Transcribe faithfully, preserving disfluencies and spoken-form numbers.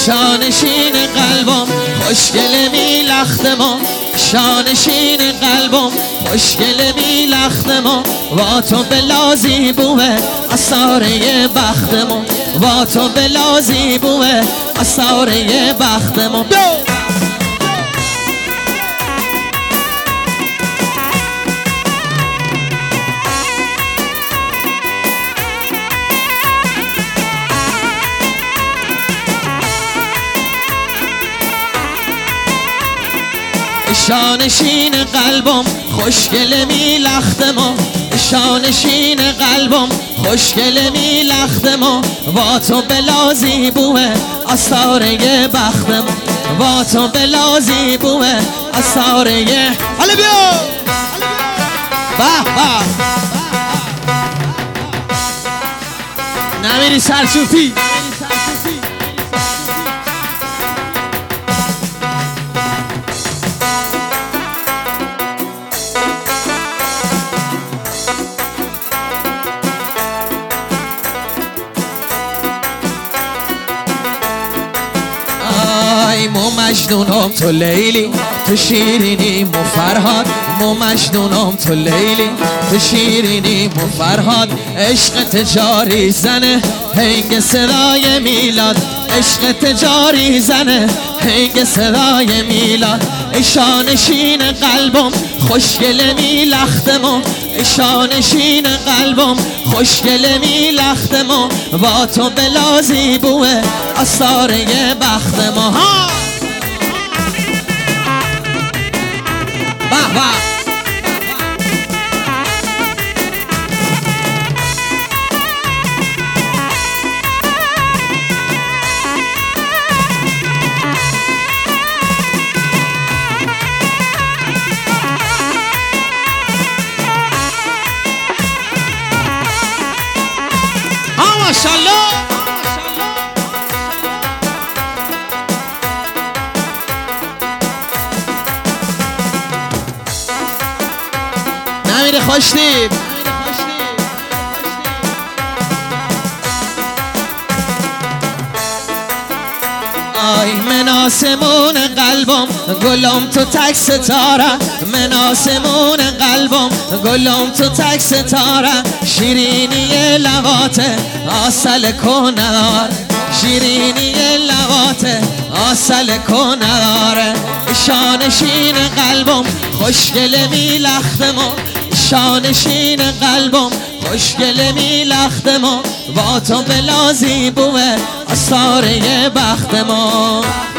شانشین قلبم خوشگل می لختم شانشین قلبم خوشگل می لختم با تو بلازی بوه اثاره بختم با تو بلازی بوه اثاره بختم شانشین قلبم خوشگل می لختم شانشین قلبم خوشگل می لختم با تو بلازی بوه اثاره بختم با تو بلازی بوه اثاره حالا بیا به به نمیری سرچوپی مو مجنونم تو لیلی تو شیرینی مو فرهاد مو مجنونم تو لیلی تو شیرینی مو فرهاد عشق تجاری زنه هنگ صدای میلاد عشق تجاری زنه هنگ صدای میلاد شانشین قلبم خوشگل می لختم شانشین قلبم خوشگل می لختم با تو بلازی بوه اثاره بختم ها به به ماشاءالله نمیره خوشتیب آی من آسمون قلبم گلم تو تک ستاره من آسمون قلبم گلم تو تک ستاره شیرینی لباته آسل کنار شیرینی لباته آسل کنار شانشین قلبم خوشگل می لختم شانشین قلبم خوشگل می لختم با تو بلازی بوه اثاره بختم